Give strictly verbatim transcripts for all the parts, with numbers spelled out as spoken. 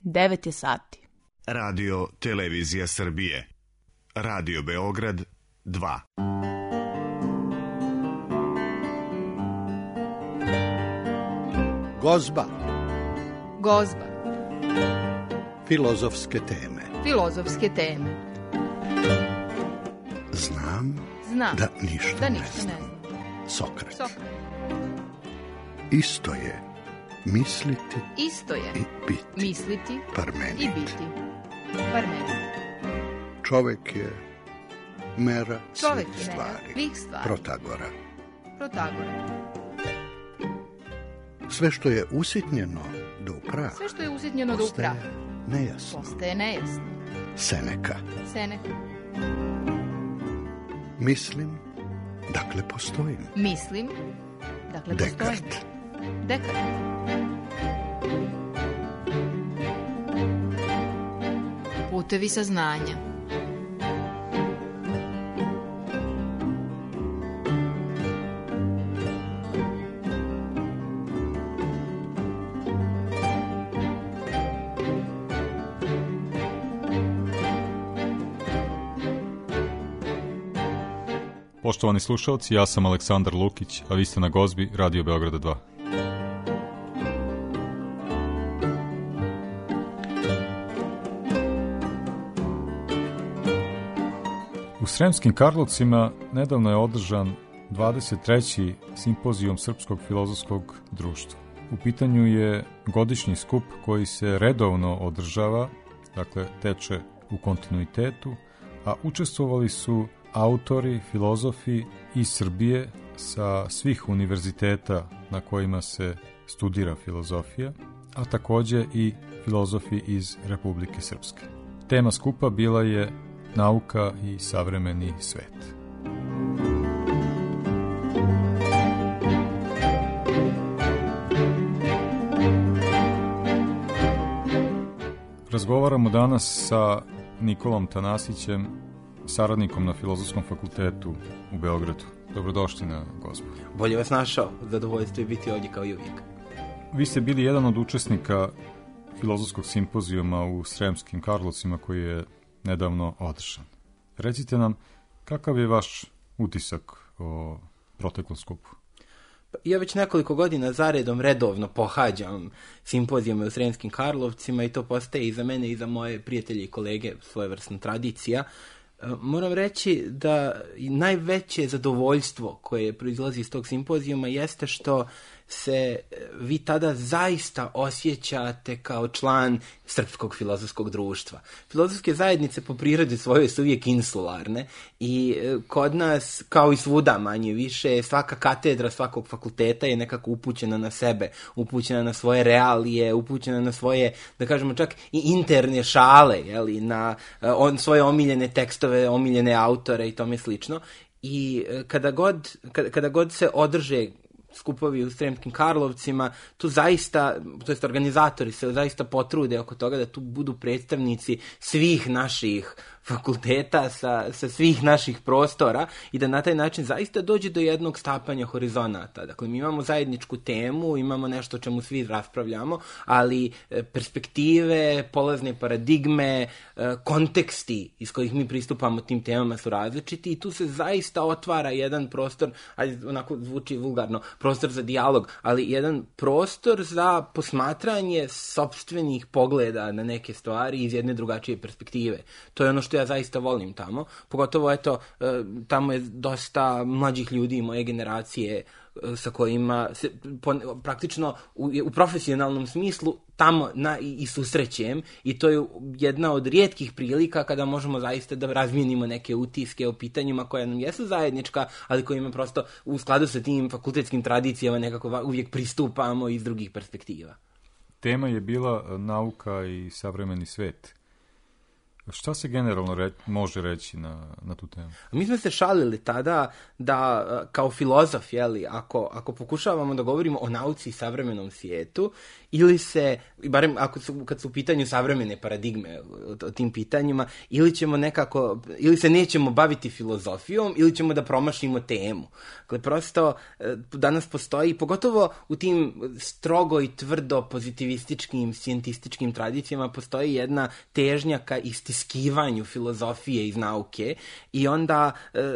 devet je sati. Radio Televizija Srbije. Radio Beograd dva. Gozba. Gozba. Filozofske teme. Filozofske teme. Znam, Znam da ništa, da ne ništa znam. ne znam. Sokrat. Sokrat. Isto je misliti Isto je i biti. misliti Parmenid. i biti. Parmenid. Čovek je mera Čovek svih je mera stvari. svih stvari. Protagora. Protagora. Sve što je usitnjeno do prah Sve što je usitnjeno do postaje upraha nejasno. postaje nejasno. Seneka. Seneka. Mislim, dakle postojim. Mislim, dakle postojim. Dekart. Dekart. Putevi saznanja. Poštovani slušalci, ja sam Aleksandar Lukić, a vi ste na Gozbi Radio Beograda dva. U Sremskim Karlovcima nedavno je održan dvadeset treći simpozijum Srpskog filozofskog društva. U pitanju je godišnji skup koji se redovno održava, dakle teče u kontinuitetu, a učestvovali su autori, filozofi iz Srbije sa svih univerziteta na kojima se studira filozofija, a takođe i filozofi iz Republike Srpske. Tema skupa bila je nauka i savremeni svet. Razgovaramo danas sa Nikolom Tanasićem, saradnikom na Filozofskom fakultetu u Beogradu. Dobrodošli na Gozbu. Bolje vas našao, zadovoljstvo je biti ovdje kao i uvijek. Vi ste bili jedan od učesnika filozofskog simpozijuma u Sremskim Karlovcima koji je nedavno održan. Recite nam, kakav je vaš utisak o proteklom skupu? Ja već nekoliko godina zaredom redovno pohađam simpozijume u Sremskim Karlovcima i to postaje i za mene i za moje prijatelje i kolege svojevrsna tradicija. Moram reći da najveće zadovoljstvo koje proizlazi iz tog simpozijuma jeste što se vi tada zaista osjećate kao član Srpskog filozofskog društva. Filozofske zajednice po prirodi svojoj su uvijek insularne i kod nas, kao i svuda manje više, svaka katedra svakog fakulteta je nekako upućena na sebe, upućena na svoje realije, upućena na svoje, da kažemo čak i interne šale, jeli, na on, svoje omiljene tekstove, omiljene autore i tome slično. I kada god, kada, kada god se održe skupovi u Sremskim Karlovcima, tu zaista, to jest organizatori se zaista potrude oko toga da tu budu predstavnici svih naših fakulteta, sa, sa svih naših prostora i da na taj način zaista dođe do jednog stapanja horizonata. Dakle, mi imamo zajedničku temu, imamo nešto o čemu svi raspravljamo, ali perspektive, polazne paradigme, konteksti iz kojih mi pristupamo tim temama su različiti i tu se zaista otvara jedan prostor, ajde, onako zvuči vulgarno, prostor za dijalog, ali jedan prostor za posmatranje sopstvenih pogleda na neke stvari iz jedne drugačije perspektive. To je ono što ja zaista volim tamo. Pogotovo, eto, tamo je dosta mlađih ljudi moje generacije sa kojima se po, praktično u, u profesionalnom smislu tamo na, i, i susrećem i to je jedna od rijetkih prilika kada možemo zaista da razmijenimo neke utiske o pitanjima koja nam jesu zajednička, ali kojima prosto u skladu sa tim fakultetskim tradicijama nekako uvijek pristupamo iz drugih perspektiva. Tema je bila nauka i savremeni svet. Šta se generalno re, može reći na, na tu temu? Mi smo se šalili tada da kao filozof, jeli, ako, ako pokušavamo da govorimo o nauci i savremenom svijetu, ili se, barem ako su, kad su u pitanju savremene paradigme o, o tim pitanjima, ili ćemo nekako, ili se nećemo baviti filozofijom, ili ćemo da promašimo temu. Dakle, prosto danas postoji, pogotovo u tim strogo i tvrdo pozitivističkim, scijentističkim tradicijama, postoji jedna težnja ka istiskivanju filozofije iz nauke i onda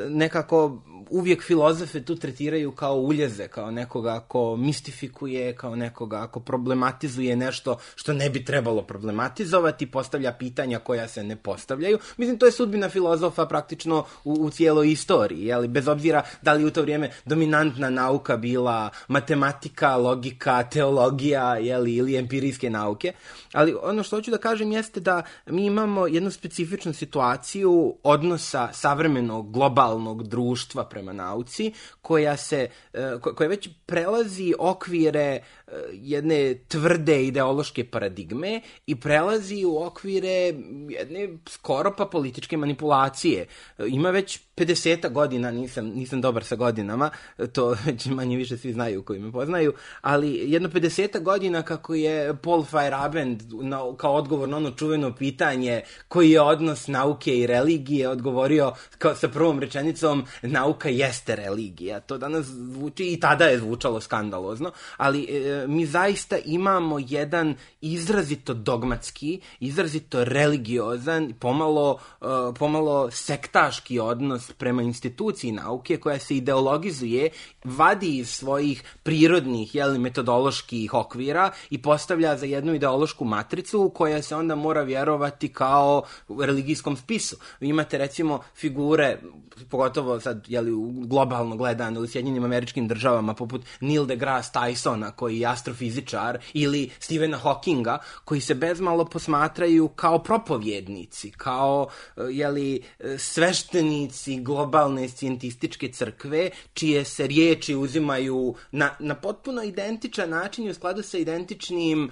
nekako uvijek filozofe tu tretiraju kao uljeze, kao nekoga ko mistifikuje, kao nekoga ko problematizuje nešto što ne bi trebalo problematizovati, postavlja pitanja koja se ne postavljaju. Mislim, to je sudbina filozofa praktično u, u cijeloj istoriji, jeli? Bez obzira da li u to vrijeme dominantna nauka bila matematika, logika, teologija, jeli, ili empirijske nauke. Ali ono što hoću da kažem jeste da mi imamo jednu specifičnu situaciju odnosa savremenog globalnog društva prema nauci, koja se, koja već prelazi okvire jedne tvrde ideološke paradigme i prelazi u okvire jedne skoro pa političke manipulacije. Ima već pedeset godina, nisam, nisam dobar sa godinama, to već manje više svi znaju koji me poznaju, ali jedno pedeset godina kako je Paul Feyerabend na, kao odgovor na ono čuveno pitanje koji je odnos nauke i religije odgovorio kao sa prvom rečenicom nauka jeste religija. To danas zvuči i tada je zvučalo skandalozno, ali e, mi zaista imamo jedan izrazito dogmatski, izrazito religiozan, pomalo, e, pomalo sektaški odnos prema instituciji nauke koja se ideologizuje, vadi iz svojih prirodnih, jeli, metodoloških okvira i postavlja za jednu ideološku matricu koja se onda mora vjerovati kao u religijskom spisu. Vi imate recimo figure, pogotovo sad, jeli, globalno gledano u Sjedinjenim Američkim Državama, poput Neil deGrasse Tysona, koji je astrofizičar, ili Stephena Hawkinga, koji se bezmalo posmatraju kao propovjednici, kao, jeli, sveštenici globalne scijentističke crkve, čije se riječi uzimaju na, na potpuno identičan način i u skladu sa identičnim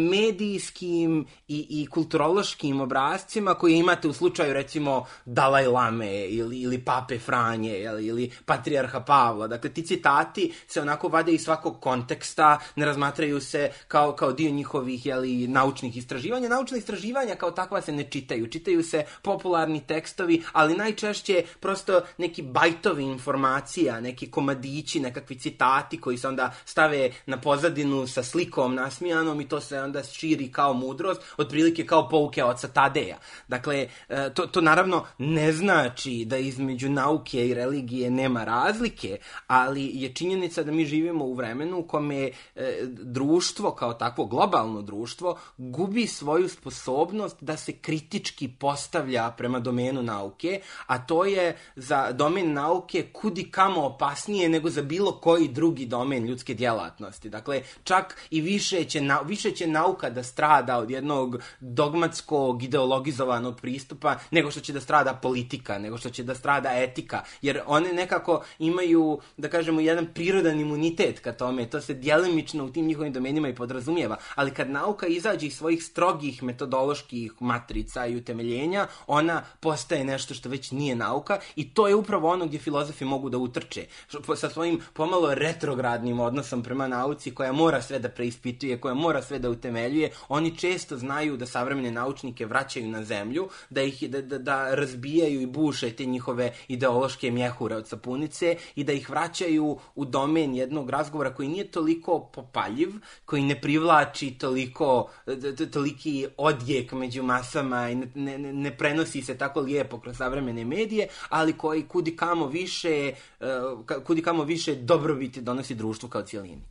medijskim i, i kulturološkim obrazcima koje imate u slučaju recimo Dalaj Lame ili, ili Pape Franje ili, ili Patrijarha Pavla. Dakle, ti citati se onako vade iz svakog konteksta, ne razmatraju se kao, kao dio njihovih, jeli, naučnih istraživanja. Naučna istraživanja kao takva se ne čitaju. Čitaju se popularni tekstovi, ali najčešće prosto neki bajtovi informacija, neki komadići, nekakvi citati koji se onda stave na pozadinu sa slikom nasmijanom i to se onda širi kao mudrost, otprilike kao pouke oca Tadeja. Dakle, to, to naravno ne znači da između nauke i religije nema razlike, ali je činjenica da mi živimo u vremenu u kome e, društvo, kao takvo globalno društvo, gubi svoju sposobnost da se kritički postavlja prema domenu nauke, a to je za domen nauke kudi kamo opasnije nego za bilo koji drugi domen ljudske djelatnosti. Dakle, čak i više će, na, više će nauka da strada od jednog dogmatskog, ideologizovanog pristupa nego što će da strada politika, nego što će da strada etika, jer one nekako imaju, da kažemo, jedan prirodan imunitet ka tome, to se djelimično u tim njihovim domenima i podrazumijeva, ali kad nauka izađe iz svojih strogih metodoloških matrica i utemeljenja, ona postaje nešto što već nije nauka i to je upravo ono gdje filozofi mogu da utrče. Sa svojim pomalo retrogradnim odnosom prema nauci koja mora sve da preispituje, koja mora sve da utemeljuje, oni često znaju da savremene naučnike vraćaju na zemlju, da ih da, da, da razbijaju i buše te njihove ideološke mjehure od sapunice i da ih vraćaju u domen jednog razgovora koji nije toliko popaljiv, koji ne privlači toliko, toliki odjek među masama i ne, ne, ne prenosi se tako lijepo kroz savremene medije, ali koji kudi kamo više, kudi kamo više dobrobiti donosi društvu kao cijelini.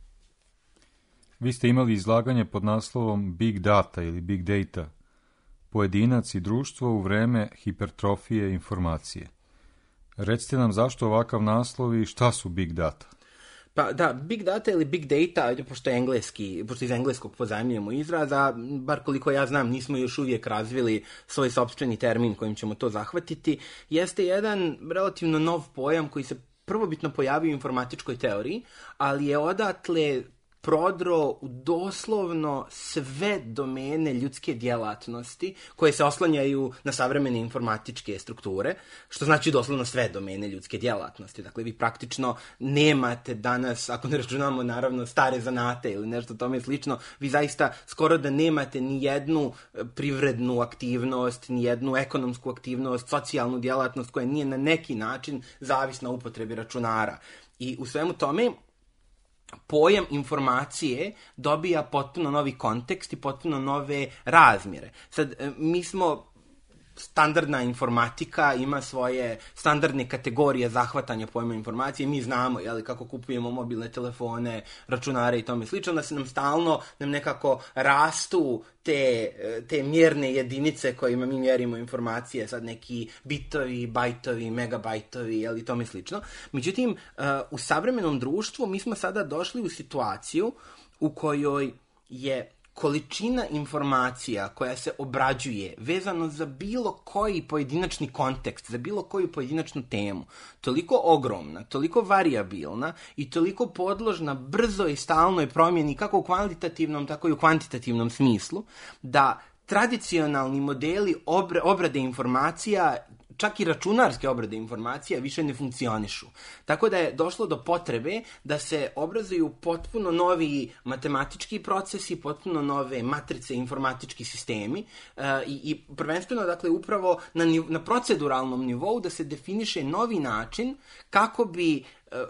Vi ste imali izlaganje pod naslovom Big Data ili Big Data, pojedinac i društvo u vreme hipertrofije informacije. Recite nam zašto ovakav naslov i šta su Big Data? Pa da, Big Data ili Big Data, pošto je engleski, pošto iz engleskog pozajmljujemo izraza, bar koliko ja znam, nismo još uvijek razvili svoj sopstveni termin kojim ćemo to zahvatiti, jeste jedan relativno nov pojam koji se prvobitno pojavio u informatičkoj teoriji, ali je odatle prodro u doslovno sve domene ljudske djelatnosti koje se oslanjaju na savremene informatičke strukture, što znači doslovno sve domene ljudske djelatnosti. Dakle, vi praktično nemate danas, ako ne računamo naravno stare zanate ili nešto tome slično, vi zaista skoro da nemate ni jednu privrednu aktivnost, ni jednu ekonomsku aktivnost, socijalnu djelatnost koja nije na neki način zavisna upotrebi računara. I u svemu tome, pojam informacije dobija potpuno novi kontekst i potpuno nove razmjere. Sad, mi smo, standardna informatika ima svoje standardne kategorije zahvatanja pojma informacije. Mi znamo, jeli, kako kupujemo mobilne telefone, računare i tome slično, da se nam stalno nam nekako rastu te, te mjerne jedinice kojima mi mjerimo informacije, sad neki bitovi, bajtovi, megabajtovi, jeli, tome slično. Međutim, u savremenom društvu mi smo sada došli u situaciju u kojoj je količina informacija koja se obrađuje vezano za bilo koji pojedinačni kontekst, za bilo koju pojedinačnu temu, toliko ogromna, toliko varijabilna i toliko podložna brzoj i stalnoj promjeni kako u kvalitativnom, tako i u kvantitativnom smislu, da tradicionalni modeli obra, obrade informacija, čak i računarske obrade informacija, više ne funkcionišu. Tako da je došlo do potrebe da se obrazuju potpuno novi matematički procesi, potpuno nove matrice, informatički sistemi uh, i, i prvenstveno, dakle, upravo na, na proceduralnom nivou da se definiše novi način kako bi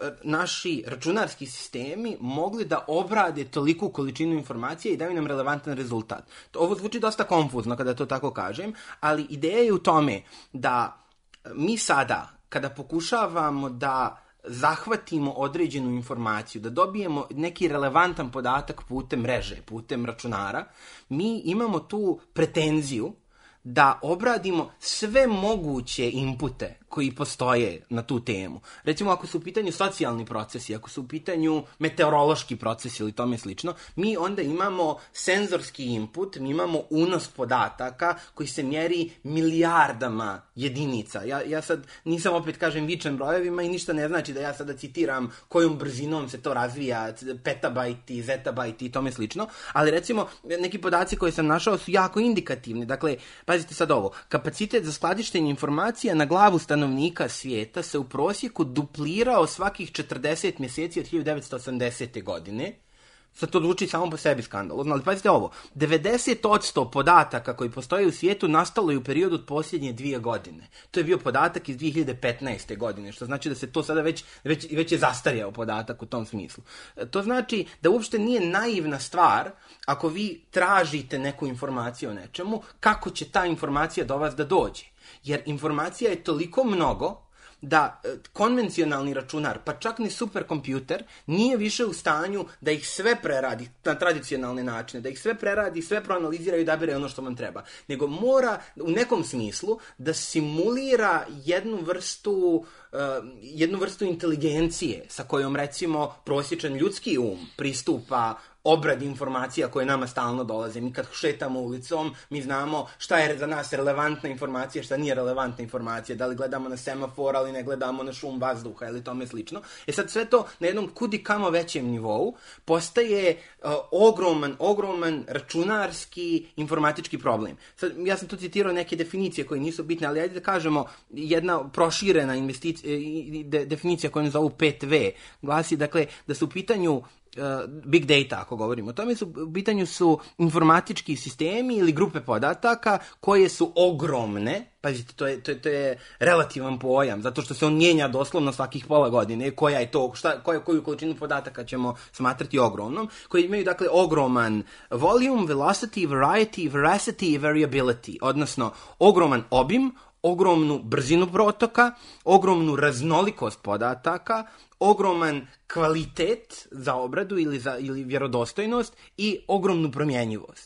naši računarski sistemi mogli da obrade toliku količinu informacije i daju nam relevantan rezultat. Ovo zvuči dosta konfuzno kada to tako kažem, ali ideja je u tome da mi sada, kada pokušavamo da zahvatimo određenu informaciju, da dobijemo neki relevantan podatak putem mreže, putem računara, mi imamo tu pretenziju da obradimo sve moguće inpute koji postoje na tu temu. Recimo, ako su u pitanju socijalni procesi, ako su u pitanju meteorološki procesi ili tome slično, mi onda imamo senzorski input, mi imamo unos podataka koji se mjeri milijardama jedinica. Ja, ja sad nisam, opet kažem, vičan brojevima i ništa ne znači da ja sada citiram kojom brzinom se to razvija, petabajti, zetabajti i tome slično, ali recimo neki podaci koje sam našao su jako indikativni. Dakle, pazite sad ovo, kapacitet za skladištenje informacija na glavu stanovnika svijeta se u prosjeku duplirao svakih četrdeset mjeseci od hiljadu devetsto osamdesete. godine. Sad to zvuči samo po sebi skandalozno, ali pazite ovo, devedeset posto podataka koji postoje u svijetu nastalo je u periodu od posljednje dvije godine. To je bio podatak iz dvije hiljade petnaeste. godine, što znači da se to sada već, već, već je zastarjao podatak u tom smislu. To znači da uopšte nije naivna stvar ako vi tražite neku informaciju o nečemu, kako će ta informacija do vas da dođe. Jer informacija je toliko mnogo da konvencionalni računar, pa čak ni superkompjuter, nije više u stanju da ih sve preradi na tradicionalne načine, da ih sve preradi, sve proanalizira i odabere ono što vam treba. Nego mora u nekom smislu da simulira jednu vrstu, uh, jednu vrstu inteligencije sa kojom, recimo, prosječan ljudski um pristupa obradi informacija koje nama stalno dolaze. Mi kad šetamo ulicom, mi znamo šta je za nas relevantna informacija, šta nije relevantna informacija, da li gledamo na semafor, ali ne gledamo na šum vazduha ili tome slično. E sad sve to na jednom kudikamo većem nivou postaje uh, ogroman, ogroman računarski informatički problem. Sad, ja sam tu citirao neke definicije koje nisu bitne, ali ajde da kažemo, jedna proširena investic- de, definicija koju zovu pet ve glasi, dakle, da su u pitanju big data, ako govorimo o tome, su, u pitanju su informatički sistemi ili grupe podataka koje su ogromne. Pazite, to je, to je, to je relativan pojam, zato što se on mijenja doslovno svakih pola godine. Koja je to, šta, koja, koju količinu podataka ćemo smatrati ogromnom, koji imaju, dakle, ogroman volume, velocity, variety, veracity i variability, odnosno ogroman obim, ogromnu brzinu protoka, ogromnu raznolikost podataka, ogroman kvalitet za obradu ili, za, ili vjerodostojnost i ogromnu promjenjivost.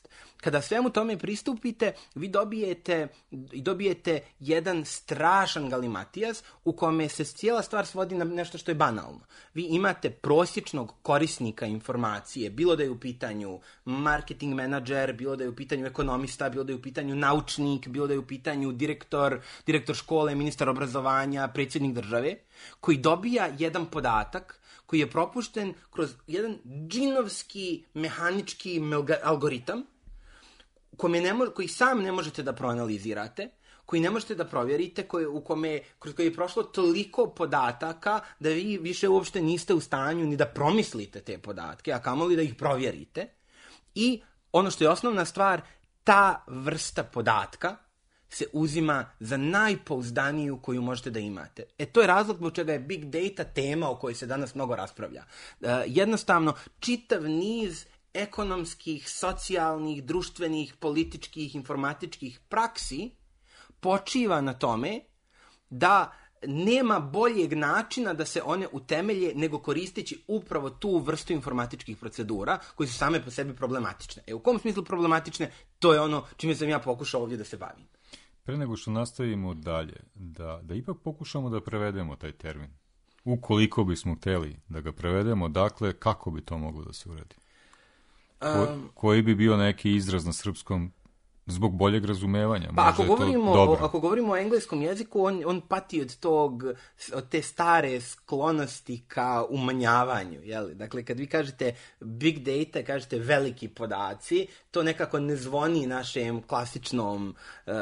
kada svemu tome pristupite, vi dobijete, dobijete jedan strašan galimatijas u kome se cijela stvar svodi na nešto što je banalno. Vi imate prosječnog korisnika informacije, bilo da je u pitanju marketing menadžer, bilo da je u pitanju ekonomista, bilo da je u pitanju naučnik, bilo da je u pitanju direktor, direktor škole, ministar obrazovanja, predsjednik države, koji dobija jedan podatak koji je propušten kroz jedan džinovski mehanički algoritam kome ne mo- koji sam ne možete da proanalizirate, koji ne možete da provjerite, koji, u kome, kroz koji je prošlo toliko podataka da vi više uopšte niste u stanju ni da promislite te podatke, a kamoli da ih provjerite. I ono što je osnovna stvar, ta vrsta podatka se uzima za najpouzdaniju koju možete da imate. E to je razlog zbog čega je big data tema o kojoj se danas mnogo raspravlja. E, jednostavno, čitav niz ekonomskih, socijalnih, društvenih, političkih, informatičkih praksi počiva na tome da nema boljeg načina da se one utemelje nego koristeći upravo tu vrstu informatičkih procedura koji su same po sebi problematične. E u kom smislu problematične? To je ono čime sam ja pokušao ovdje da se bavim. Pre nego što nastavimo dalje, da, da ipak pokušamo da prevedemo taj termin. Ukoliko bismo hteli da ga prevedemo, dakle, kako bi to moglo da se uradi? Ko, Um, koji bi bio neki izraz na srpskom zbog boljeg razumevanja? Pa ako govorimo, o, dobro. ako govorimo o engleskom jeziku, on, on pati od tog, od te stare sklonosti ka umanjavanju, jeli? Dakle, kad vi kažete big data, kažete veliki podaci, to nekako ne zvoni našem klasičnom,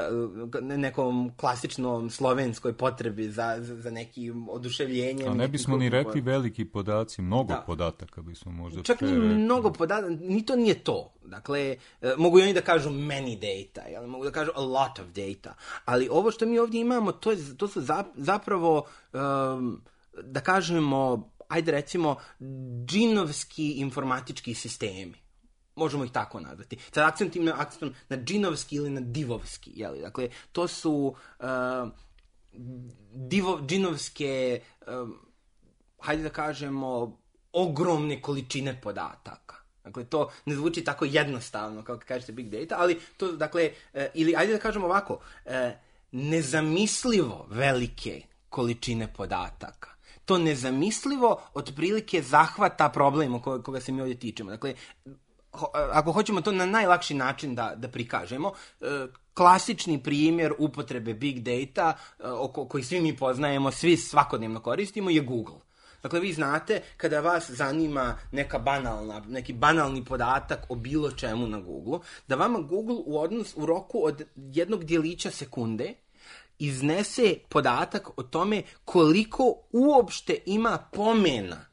nekom klasičnom slovenskoj potrebi za, za, za nekim oduševljenjem. A ne bismo ni rekli pod... veliki podaci, mnogo da. podataka bismo možda... Čak ni mnogo podataka, ni to nije to. Dakle, mogu i oni da kažu many data, jel? Mogu da kažu a lot of data, ali ovo što mi ovdje imamo, to, je, to su zapravo, um, da kažemo, ajde recimo, džinovski informatički sistemi. Možemo ih tako nazvati. Sad akcentom na, akcentom na džinovski ili na divovski, jel? Dakle, to su uh, divo, džinovske, um, hajde da kažemo, ogromne količine podataka. Dakle, to ne zvuči tako jednostavno kao kad kažete big data, ali to, dakle, e, ili ajde da kažemo ovako, e, nezamislivo velike količine podataka. To nezamislivo otprilike zahvata problem o ko, koga se mi ovdje tičemo. Dakle, ho, ako hoćemo to na najlakši način da, da prikažemo, e, klasični primjer upotrebe big data, e, oko, koji svi mi poznajemo, svi svakodnevno koristimo, je Google. Dakle, vi znate, kada vas zanima neka banalna, neki banalni podatak o bilo čemu na Google, da vama Google u, odnos, u roku od jednog djelića sekunde iznese podatak o tome koliko uopšte ima pomena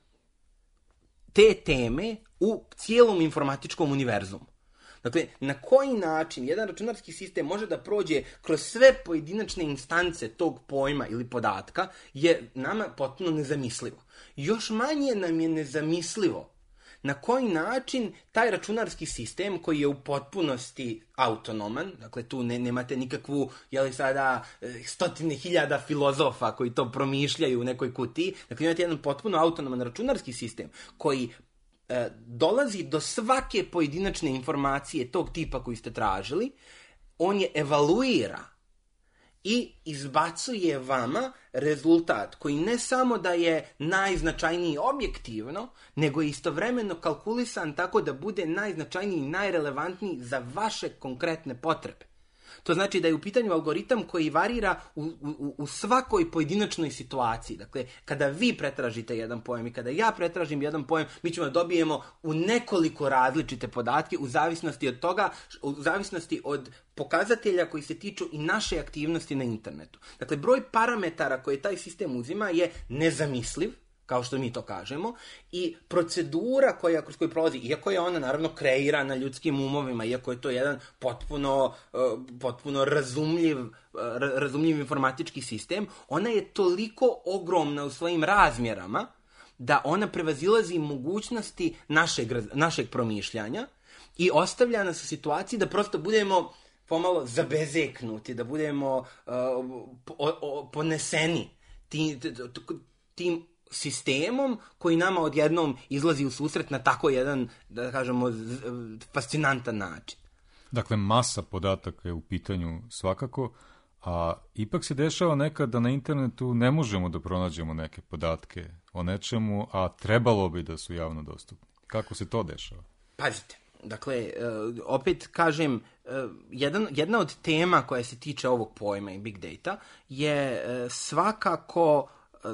te teme u cijelom informatičkom univerzumu. Dakle, na koji način jedan računarski sistem može da prođe kroz sve pojedinačne instance tog pojma ili podatka je nama potpuno nezamislivo. Još manje nam je nezamislivo na koji način taj računarski sistem koji je u potpunosti autonoman, dakle tu ne, nemate nikakvu, jeli sada, stotine hiljada filozofa koji to promišljaju u nekoj kutiji, dakle imate jedan potpuno autonoman računarski sistem koji e, dolazi do svake pojedinačne informacije tog tipa koji ste tražili, on je evaluira i izbacuje vama rezultat koji ne samo da je najznačajniji objektivno, nego je istovremeno kalkulisan tako da bude najznačajniji i najrelevantniji za vaše konkretne potrebe. To znači da je u pitanju algoritam koji varira u, u, u svakoj pojedinačnoj situaciji. Dakle, kada vi pretražite jedan pojam i kada ja pretražim jedan pojam, mi ćemo dobijemo u nekoliko različite podatke u zavisnosti od toga, u zavisnosti od pokazatelja koji se tiču i naše aktivnosti na internetu. Dakle, broj parametara koje taj sistem uzima je nezamisliv, kao što mi to kažemo, i procedura koja, kroz koju prolazi, iako je ona naravno kreirana ljudskim umovima, iako je to jedan potpuno, uh, potpuno razumljiv, uh, razumljiv informatički sistem, ona je toliko ogromna u svojim razmjerama da ona prevazilazi mogućnosti našeg, našeg promišljanja i ostavlja nas u situaciji da prosto budemo pomalo zabezeknuti, da budemo uh, po, o, poneseni tim, tim sistemom koji nama odjednom izlazi u susret na tako jedan, da kažemo, fascinantan način. Dakle, masa podataka je u pitanju svakako, a ipak se dešava nekad da na internetu ne možemo da pronađemo neke podatke o nečemu, a trebalo bi da su javno dostupni. Kako se to dešava? Pazite, dakle, opet kažem, jedan, jedna od tema koja se tiče ovog pojma i big data je svakako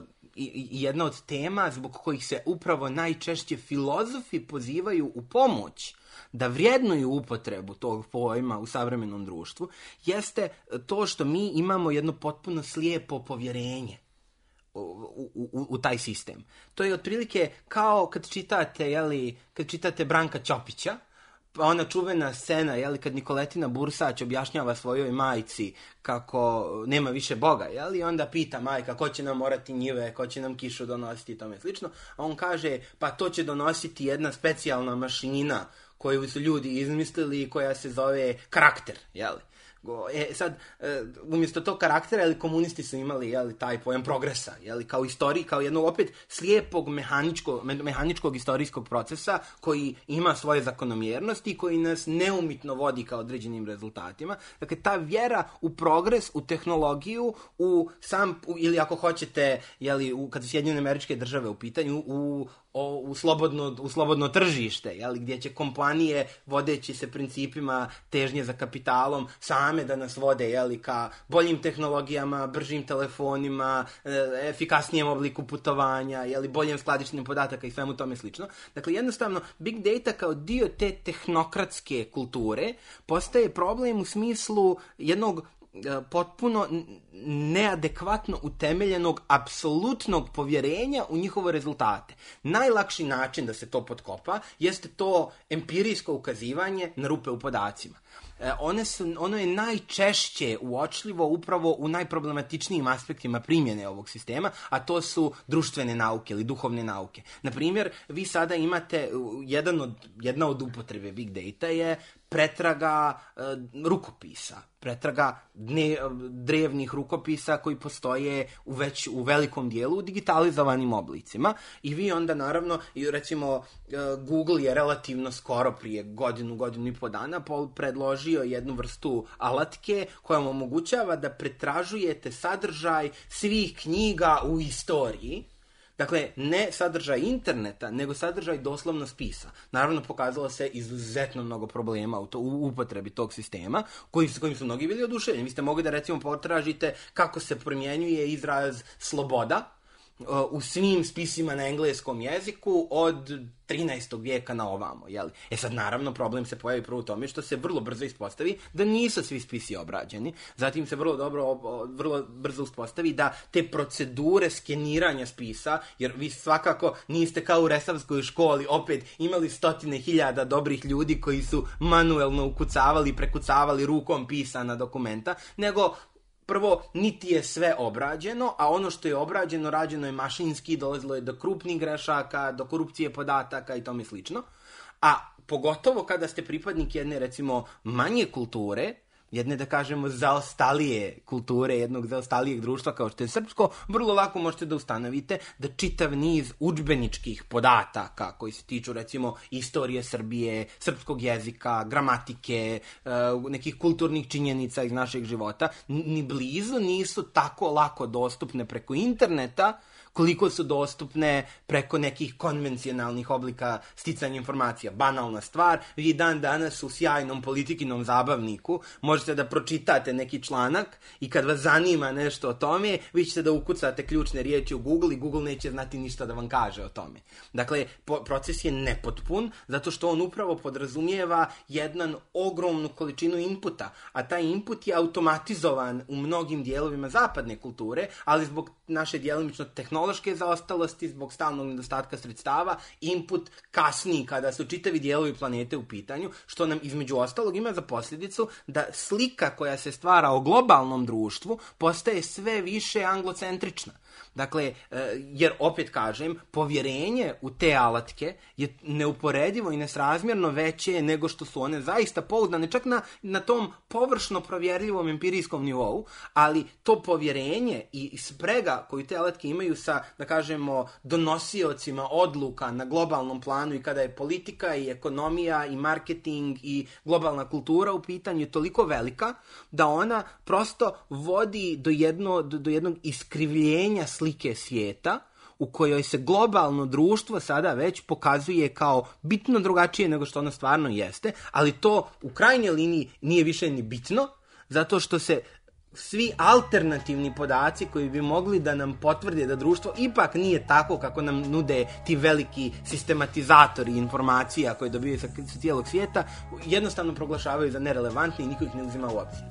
i jedna od tema zbog kojih se upravo najčešće filozofi pozivaju u pomoć da vrijednuju upotrebu tog pojma u savremenom društvu, jeste to što mi imamo jedno potpuno slijepo povjerenje u, u, u, u taj sistem. To je otprilike kao kad čitate, jeli, kad čitate Branka Ćopića, pa ona čuvena scena, jeli, kad Nikoletina Bursać objašnjava svojoj majci kako nema više Boga, jeli, onda pita majka ko će nam orati njive, ko će nam kišu donositi i tome slično, a on kaže pa to će donositi jedna specijalna mašina koju su ljudi izmislili i koja se zove karakter, jeli. E, sad, umjesto tog karaktera, jeli, komunisti su imali, jeli, taj pojam progresa, jeli, kao istoriji, kao jednog opet slijepog mehaničkog, mehaničkog istorijskog procesa koji ima svoje zakonomjernosti i koji nas neumitno vodi ka određenim rezultatima. Dakle, ta vjera u progres, u tehnologiju, u sam, u, ili ako hoćete, jeli, u, kad su Sjedinjene Američke Države u pitanju, u O, u, slobodno, u slobodno tržište, jeli, gdje će kompanije, vodeći se principima težnje za kapitalom, same da nas vode, jeli, ka boljim tehnologijama, bržim telefonima, efikasnijem obliku putovanja, jeli, boljem skladištenju podataka i svemu tome slično. Dakle, jednostavno, big data kao dio te tehnokratske kulture postaje problem u smislu jednog potpuno neadekvatno utemeljenog apsolutnog povjerenja u njihove rezultate. Najlakši način da se to potkopa jeste to empirijsko ukazivanje na rupe u podacima. One su, ono je najčešće uočljivo upravo u najproblematičnijim aspektima primjene ovog sistema, a to su društvene nauke ili duhovne nauke. Na primjer, vi sada imate jedan od, jedna od upotrebe big data je pretraga e, rukopisa, pretraga dne, drevnih rukopisa koji postoje u, već, u velikom dijelu u digitalizovanim oblicima i vi onda naravno, recimo Google je relativno skoro prije godinu, godinu i po dana predložio jednu vrstu alatke koja vam omogućava da pretražujete sadržaj svih knjiga u istoriji. Dakle, ne sadržaj interneta, nego sadržaj doslovno spisa. Naravno, pokazalo se izuzetno mnogo problema u, to, u upotrebi tog sistema, koji, kojim su mnogi bili oduševljeni. Vi ste mogli da, recimo, potražite kako se primjenjuje izraz sloboda u svim spisima na engleskom jeziku od trinaestog vijeka na ovamo, jeli? E sad, naravno, problem se pojavi prvo u tome što se vrlo brzo ispostavi da nisu svi spisi obrađeni, zatim se vrlo dobro, vrlo brzo uspostavi da te procedure skeniranja spisa, jer vi svakako niste kao u resavskoj školi opet imali stotine hiljada dobrih ljudi koji su manuelno ukucavali, prekucavali rukom pisana dokumenta, nego prvo, niti je sve obrađeno, a ono što je obrađeno, rađeno je mašinski, dolazilo je do krupnih grešaka, do korupcije podataka i tome slično. A pogotovo kada ste pripadnik jedne, recimo, manje kulture, jedne, da kažemo, zaostalije kulture, jednog zaostalijeg društva kao što je srpsko, vrlo lako možete da ustanovite da čitav niz udžbeničkih podataka koji se tiču, recimo, istorije Srbije, srpskog jezika, gramatike, nekih kulturnih činjenica iz našeg života, ni blizu nisu tako lako dostupne preko interneta koliko su dostupne preko nekih konvencionalnih oblika sticanja informacija. Banalna stvar, vi dan danas u sjajnom Politikinom zabavniku možete da pročitate neki članak i kad vas zanima nešto o tome, vi ćete da ukucate ključne riječi u Google i Google neće znati ništa da vam kaže o tome. Dakle, proces je nepotpun zato što on upravo podrazumijeva jedan ogromnu količinu inputa, a taj input je automatizovan u mnogim dijelovima zapadne kulture, ali zbog naše djelomično tehnološke zaostalosti, zbog stalnog nedostatka sredstava, input kasniji kada su čitavi dijelovi planete u pitanju, što nam između ostalog ima za posljedicu da slika koja se stvara o globalnom društvu postaje sve više anglocentrična. Dakle, jer opet kažem, povjerenje u te alatke je neuporedivo i nesrazmjerno veće nego što su one zaista pouzdane, čak na, na tom površno provjerljivom empirijskom nivou, ali to povjerenje i sprega koju te alatke imaju sa sa, da kažemo, donosiocima odluka na globalnom planu i kada je politika i ekonomija i marketing i globalna kultura u pitanju toliko velika da ona prosto vodi do, jedno, do, do jednog iskrivljenja slike svijeta u kojoj se globalno društvo sada već pokazuje kao bitno drugačije nego što ono stvarno jeste, ali to u krajnjoj liniji nije više ni bitno, zato što se svi alternativni podaci koji bi mogli da nam potvrde da društvo ipak nije tako kako nam nude ti veliki sistematizatori informacija koje dobijaju sa cijelog svijeta, jednostavno proglašavaju za nerelevantne i niko ih ne uzima u obzir.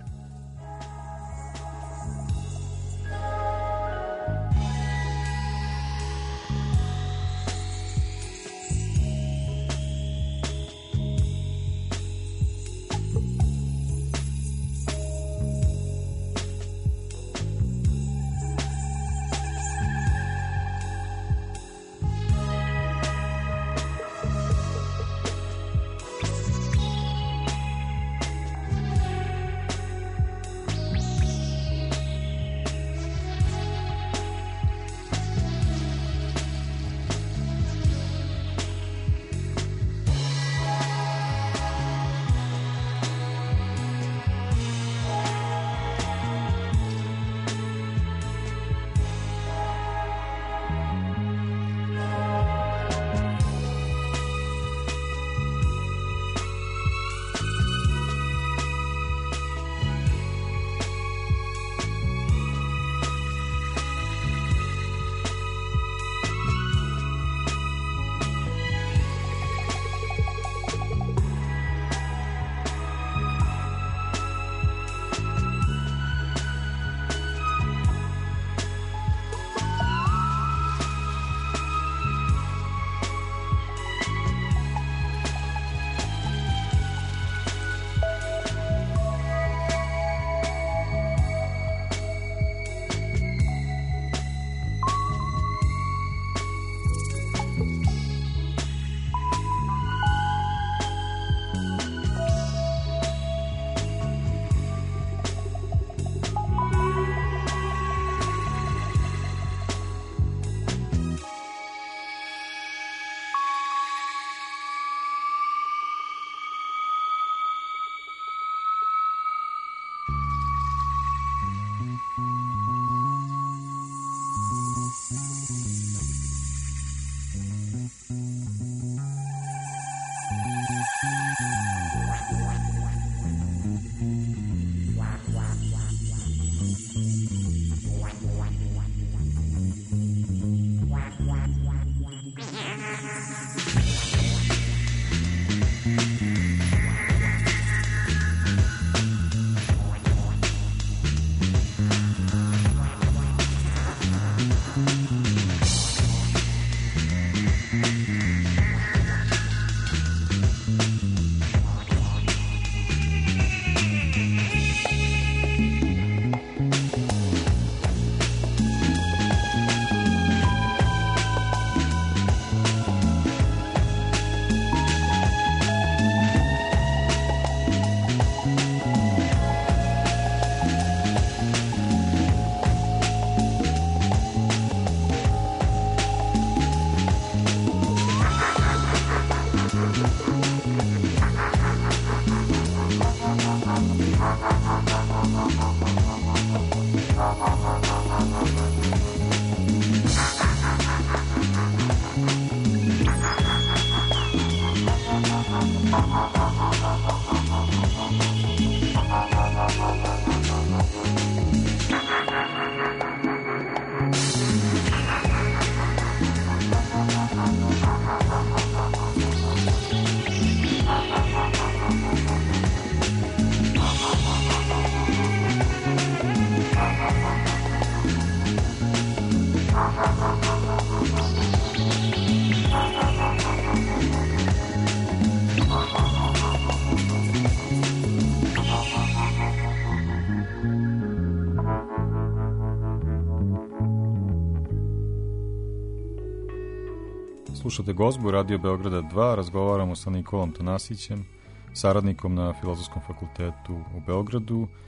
Slušate Gozbu, Radio Beograda dva, razgovaramo sa Nikolom Tanasićem, saradnikom na Filozofskom fakultetu u Beogradu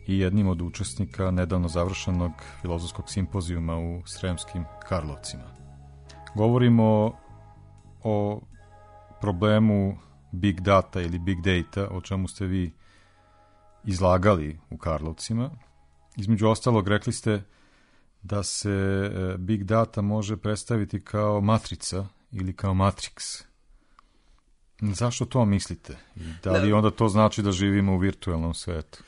i jednim od učesnika nedavno završenog filozofskog simpozijuma u Sremskim Karlovcima. Govorimo o problemu big data ili big data, o čemu ste vi izlagali u Karlovcima. Između ostalog, rekli ste da se big data može predstaviti kao matrica ili kao matrix. Zašto to mislite? Da li onda to znači da živimo u virtualnom svetu?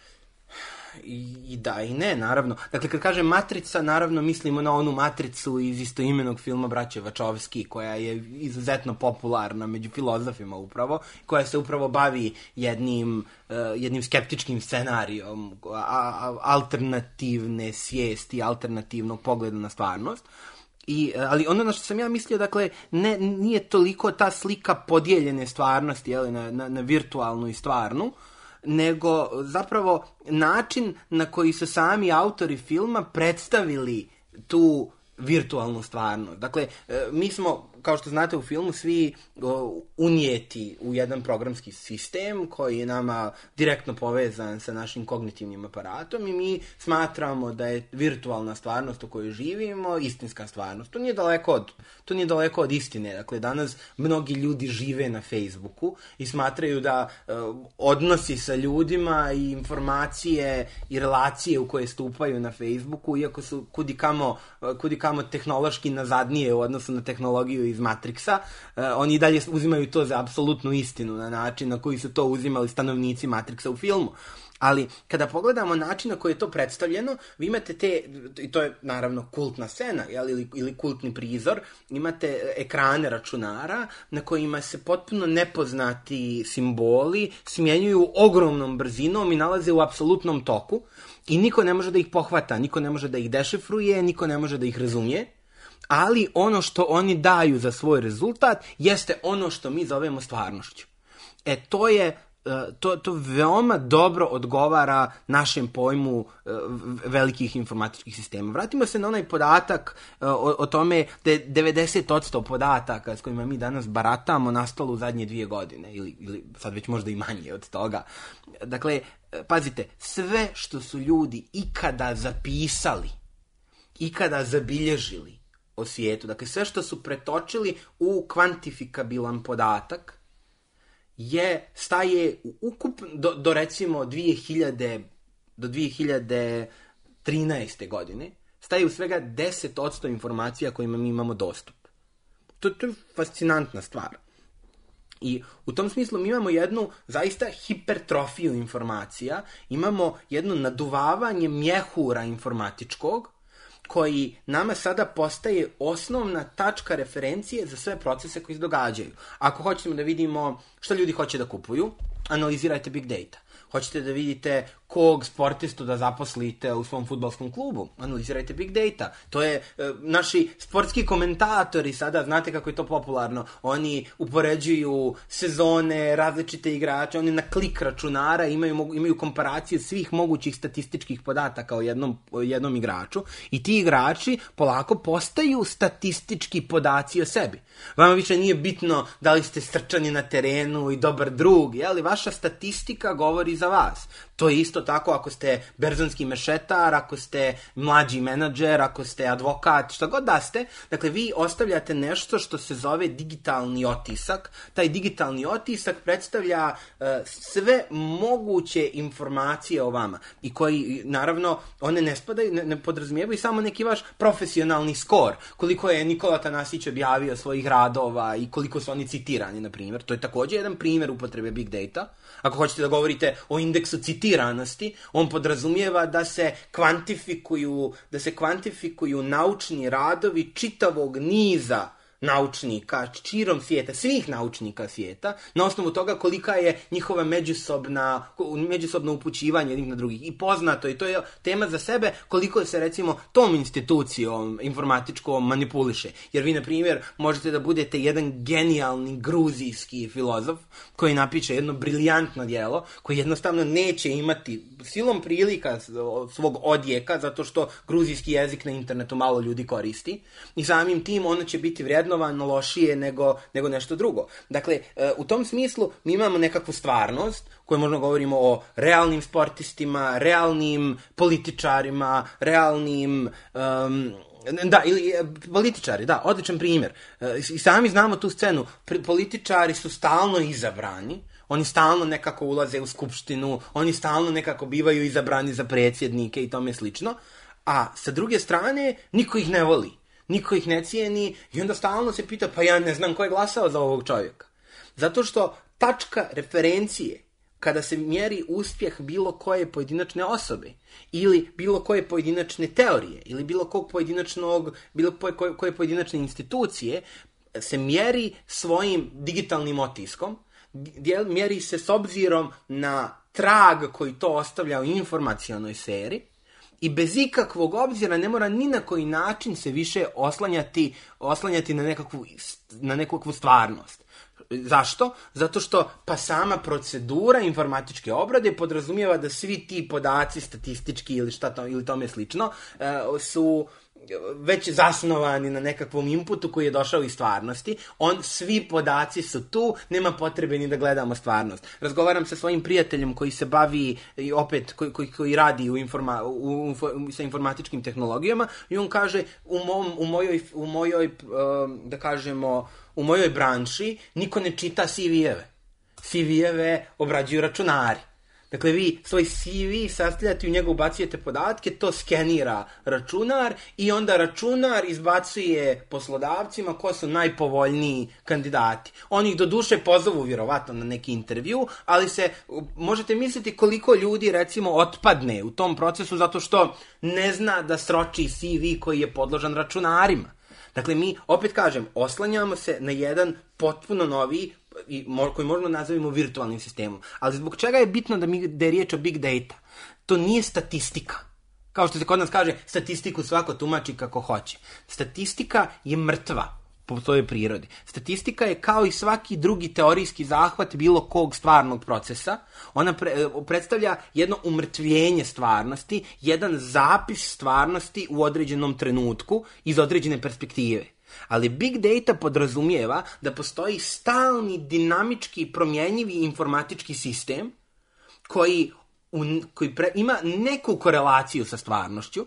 I, I da i ne, naravno. Dakle, kad kažem matrica, naravno mislimo na onu matricu iz istoimenog filma Braće Vačovski, koja je izuzetno popularna među filozofima upravo, koja se upravo bavi jednim, uh, jednim skeptičkim scenarijom a, a, alternativne svijesti, alternativnog pogleda na stvarnost. I, ali ono na što sam ja mislio, dakle, ne, nije toliko ta slika podijeljene stvarnosti, jel, na, na, na virtualnu i stvarnu, nego zapravo način na koji su sami autori filma predstavili tu virtualnu stvarnost. Dakle, mi smo, kao što znate, u filmu svi unijeti u jedan programski sistem koji je nama direktno povezan sa našim kognitivnim aparatom i mi smatramo da je virtualna stvarnost u kojoj živimo istinska stvarnost. To nije daleko od, to nije daleko od istine. Dakle, danas mnogi ljudi žive na Facebooku i smatraju da uh, odnosi sa ljudima i informacije i relacije u koje stupaju na Facebooku, iako su kudikamo, kudikamo tehnološki nazadnije u odnosu na tehnologiju iz Matrixa, uh, oni i dalje uzimaju to za apsolutnu istinu na način na koji su to uzimali stanovnici Matrixa u filmu. Ali kada pogledamo način na koji je to predstavljeno, vi imate te, i to je naravno kultna scena, jel, ili, ili kultni prizor, imate ekrane računara na kojima se potpuno nepoznati simboli smjenjuju ogromnom brzinom i nalaze u apsolutnom toku i niko ne može da ih pohvata, niko ne može da ih dešifruje, niko ne može da ih razumije. Ali ono što oni daju za svoj rezultat jeste ono što mi zovemo stvarnošću. E, to je, to, to veoma dobro odgovara našem pojmu velikih informatičkih sistema. Vratimo se na onaj podatak o, o tome da je devedeset posto podataka s kojima mi danas baratamo nastalo u zadnje dvije godine, ili, ili sad već možda i manje od toga. Dakle, pazite, sve što su ljudi ikada zapisali, ikada zabilježili o svijetu, dakle sve što su pretočili u kvantifikabilan podatak je staje u ukup do, do recimo dvije hiljade do dvije hiljade trinaeste godine staje u svega deset posto informacija kojima mi imamo dostup. To, to je fascinantna stvar. I u tom smislu mi imamo jednu zaista hipertrofiju informacija, imamo jedno naduvavanje mjehura informatičkog koji nama sada postaje osnovna tačka referencije za sve procese koji se događaju. Ako hoćemo da vidimo što ljudi hoće da kupuju, analizirajte big data. Hoćete da vidite kog sportistu da zaposlite u svom fudbalskom klubu, analizirajte big data. To je, e, naši sportski komentatori sada, znate kako je to popularno, oni upoređuju sezone, različite igrače, oni na klik računara imaju, imaju komparaciju svih mogućih statističkih podataka o jednom, o jednom igraču i ti igrači polako postaju statistički podaci o sebi. Vama više nije bitno da li ste strčani na terenu i dobar drug, jeli, vaša statistika govori za vas. To je isto tako ako ste berzanski mešetar, ako ste mlađi menadžer, ako ste advokat, šta god da ste. Dakle, vi ostavljate nešto što se zove digitalni otisak. Taj digitalni otisak predstavlja uh, sve moguće informacije o vama i koji, naravno, one ne spadaju, ne, ne podrazumijevaju samo neki vaš profesionalni skor. Koliko je Nikola Tanasić objavio svojih radova i koliko su oni citirani, na primjer. To je također jedan primjer upotrebe big data. Ako hoćete da govorite o indeksu citiranosti, on podrazumijeva da se kvantifikuju, da se kvantifikuju naučni radovi čitavog niza naučnika širom svijeta, svih naučnika svijeta, na osnovu toga kolika je njihova međusobna, međusobno upućivanje jednih na drugih. I poznato, i to je tema za sebe, koliko se recimo tom institucijom informatičkom manipuliše. Jer vi, na primjer, možete da budete jedan genijalni gruzijski filozof koji napiše jedno briljantno djelo, koji jednostavno neće imati silom prilika svog odjeka, zato što gruzijski jezik na internetu malo ljudi koristi. I samim tim ono će biti vrijedno vrednovano lošije nego, nego nešto drugo. Dakle, u tom smislu mi imamo nekakvu stvarnost koju možda govorimo o realnim sportistima, realnim političarima, realnim... Um, Da, ili političari, da, odličan primjer. I sami znamo tu scenu. Političari su stalno izabrani, oni stalno nekako ulaze u skupštinu, oni stalno nekako bivaju izabrani za predsjednike i tome slično, a sa druge strane niko ih ne voli, niko ih ne cijeni i onda stalno se pita, pa ja ne znam ko je glasao za ovog čovjeka. Zato što tačka referencije kada se mjeri uspjeh bilo koje pojedinačne osobe ili bilo koje pojedinačne teorije ili bilo kog pojedinačnog, bilo koje, koje pojedinačne institucije se mjeri svojim digitalnim otiskom, mjeri se s obzirom na trag koji to ostavlja u informacionoj sferi i bez ikakvog obzira ne mora ni na koji način se više oslanjati, oslanjati na nekakvu, na nekakvu stvarnost. Zašto? Zato što pa sama procedura informatičke obrade podrazumijeva da svi ti podaci statistički ili šta to, ili tome slično su već zasnovani na nekakvom inputu koji je došao iz stvarnosti. On, svi podaci su tu, nema potrebe ni da gledamo stvarnost. Razgovaram sa svojim prijateljem koji se bavi, opet, koji, koji, koji radi u informa, u, u, sa informatičkim tehnologijama i on kaže, u, mom, u mojoj, u mojoj da kažemo, u mojoj branši niko ne čita C V-eve. C V-eve obrađuju računari. Dakle, vi svoj C V sastavljate, u njega ubacujete podatke, to skenira računar i onda računar izbacuje poslodavcima ko su najpovoljniji kandidati. Oni ih do duše pozovu vjerovatno na neki intervju, ali se, možete misliti koliko ljudi recimo otpadne u tom procesu zato što ne zna da sroči C V koji je podložan računarima. Dakle, mi, opet kažem, oslanjamo se na jedan potpuno novi, koji možemo nazovimo virtualnim sistemom. Ali zbog čega je bitno da, mi, da je riječ o big data? To nije statistika. Kao što se kod nas kaže, statistiku svako tumači kako hoće. Statistika je mrtva po svojoj prirodi. Statistika je kao i svaki drugi teorijski zahvat bilo kog stvarnog procesa. Ona pre, predstavlja jedno umrtvljenje stvarnosti, jedan zapis stvarnosti u određenom trenutku iz određene perspektive. Ali big data podrazumijeva da postoji stalni, dinamički, promjenjivi informatički sistem koji, un, koji pre, ima neku korelaciju sa stvarnošću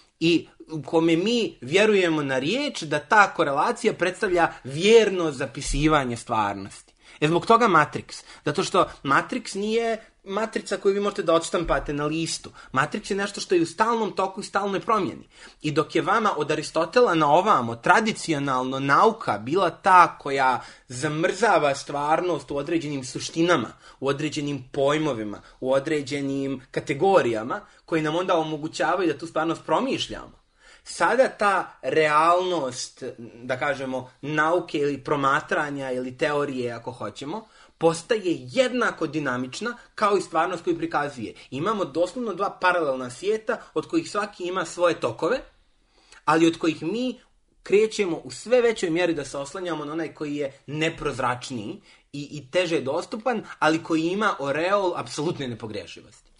i u kome mi vjerujemo na riječ da ta korelacija predstavlja vjerno zapisivanje stvarnosti. E zbog toga Matrix. Zato što Matrix nije matrica koju vi možete da odštampate na listu. Matrix je nešto što je u stalnom toku i stalnoj promjeni. I dok je vama od Aristotela na ovamo tradicionalno nauka bila ta koja zamrzava stvarnost u određenim suštinama, u određenim pojmovima, u određenim kategorijama, koji nam onda omogućavaju da tu stvarnost promišljamo. Sada ta realnost, da kažemo, nauke ili promatranja ili teorije, ako hoćemo, postaje jednako dinamična kao i stvarnost koju prikazuje. Imamo doslovno dva paralelna svijeta od kojih svaki ima svoje tokove, ali od kojih mi krećemo u sve većoj mjeri da se oslanjamo na onaj koji je neprozračniji i, i teže dostupan, ali koji ima oreol apsolutne nepogrešivosti.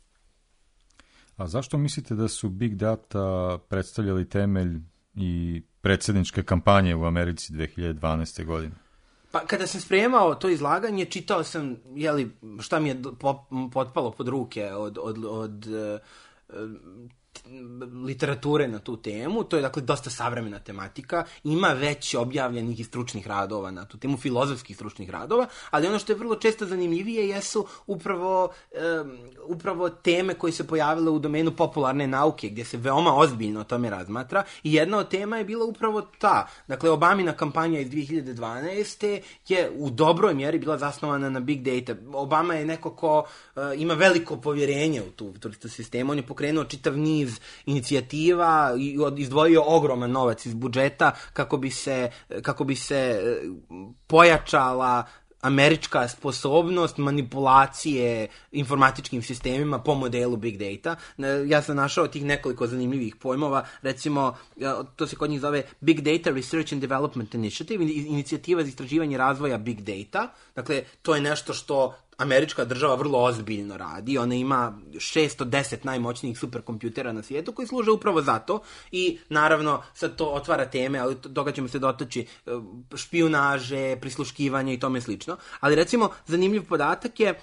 A zašto mislite da su big data predstavljali temelj i predsjedničke kampanje u Americi dve hiljade dvanaeste. godine? Pa kada sam spremao to izlaganje, čitao sam, jeli, šta mi je potpalo pod ruke od, od, od uh, literature na tu temu. To je dakle dosta savremena tematika, ima već objavljenih i stručnih radova na tu temu, filozofskih stručnih radova, ali ono što je vrlo često zanimljivije jesu upravo, um, upravo teme koje se pojavile u domenu popularne nauke, gdje se veoma ozbiljno o tome razmatra i jedna od tema je bila upravo ta. Dakle, Obamina kampanja iz dvije hiljade dvanaeste. je u dobroj mjeri bila zasnovana na big data. Obama je neko ko uh, ima veliko povjerenje u tu, tu sistemu, on je pokrenuo čitav niz inicijativa i izdvojio ogroman novac iz budžeta kako bi se, kako bi se pojačala američka sposobnost manipulacije informatičkim sistemima po modelu big data. Ja sam našao tih nekoliko zanimljivih pojmova, recimo to se kod njih zove Big Data Research and Development Initiative, inicijativa za istraživanje razvoja big data. Dakle, to je nešto što američka država vrlo ozbiljno radi. Ona ima šesto deset najmoćnijih superkompjutera na svijetu koji služe upravo za to i naravno sad to otvara teme, ali toga ćemo se dotaći, špijunaže, prisluškivanje i tome slično. Ali recimo zanimljiv podatak je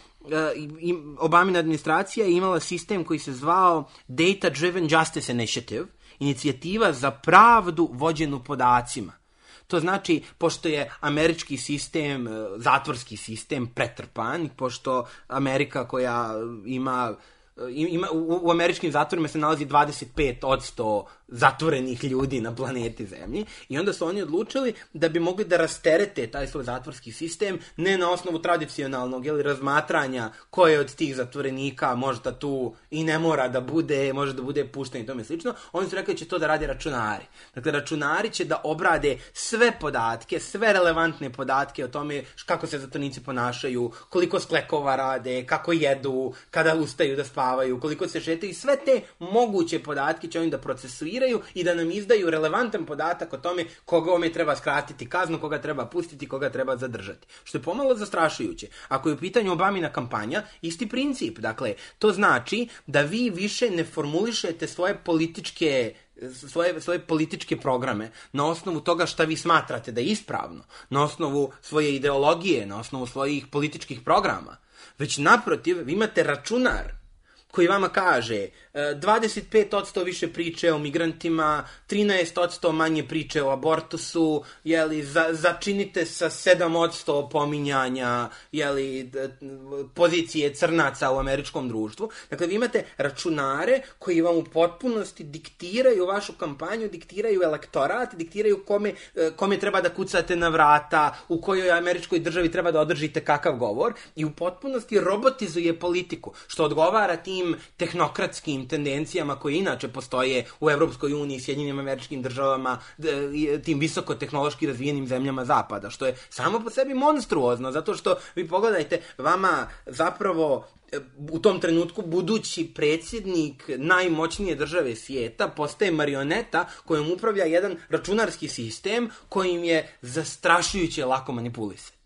Obamina administracija je imala sistem koji se zvao Data Driven Justice Initiative, inicijativa za pravdu vođenu podacima. To znači, pošto je američki sistem, zatvorski sistem pretrpan, pošto Amerika koja ima, ima u, u američkim zatvorima se nalazi dvadeset pet posto zatvorenih ljudi na planeti Zemlji i onda su oni odlučili da bi mogli da rasterete taj svoj zatvorski sistem ne na osnovu tradicionalnog ili razmatranja koje od tih zatvorenika možda tu i ne mora da bude, može da bude pušten i tome slično. Oni su rekli da će to da rade računari. Dakle, računari će da obrade sve podatke, sve relevantne podatke o tome kako se zatvornici ponašaju, koliko sklekova rade, kako jedu, kada ustaju da spavaju, koliko se šetaju, sve te moguće podatke će oni da procesuiraju i da nam izdaju relevantan podatak o tome koga ome treba skratiti kaznu, koga treba pustiti, koga treba zadržati. Što je pomalo zastrašujuće. Ako je u pitanju Obamina kampanja, isti princip. Dakle, to znači da vi više ne formulišete svoje političke Svoje, svoje političke programe na osnovu toga šta vi smatrate da je ispravno, na osnovu svoje ideologije, na osnovu svojih političkih programa. Već naprotiv, vi imate računar koji vama kaže dvadeset pet posto više priče o migrantima, trinaest posto manje priče o abortusu, jeli, za, začinite sa sedam posto pominjanja, jeli, pozicije crnaca u američkom društvu. Dakle, vi imate računare koji vam u potpunosti diktiraju vašu kampanju, diktiraju elektorat, diktiraju kome, kome treba da kucate na vrata, u kojoj američkoj državi treba da održite kakav govor i u potpunosti robotizuje politiku, što odgovara tim tehnokratskim tendencijama koje inače postoje u Evropskoj uniji, Sjedinjenim Američkim Državama, tim visokotehnološki razvijenim zemljama zapada, što je samo po sebi monstruozno, zato što vi pogledajte, vama zapravo u tom trenutku budući predsjednik najmoćnije države svijeta postaje marioneta kojom upravlja jedan računarski sistem kojim je zastrašujuće lako manipulisati.